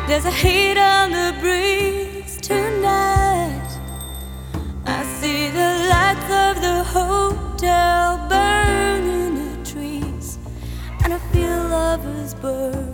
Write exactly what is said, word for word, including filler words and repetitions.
There's a heat on the breeze tonight. I see the lights of the hotel burning the trees, and I feel lovers burn.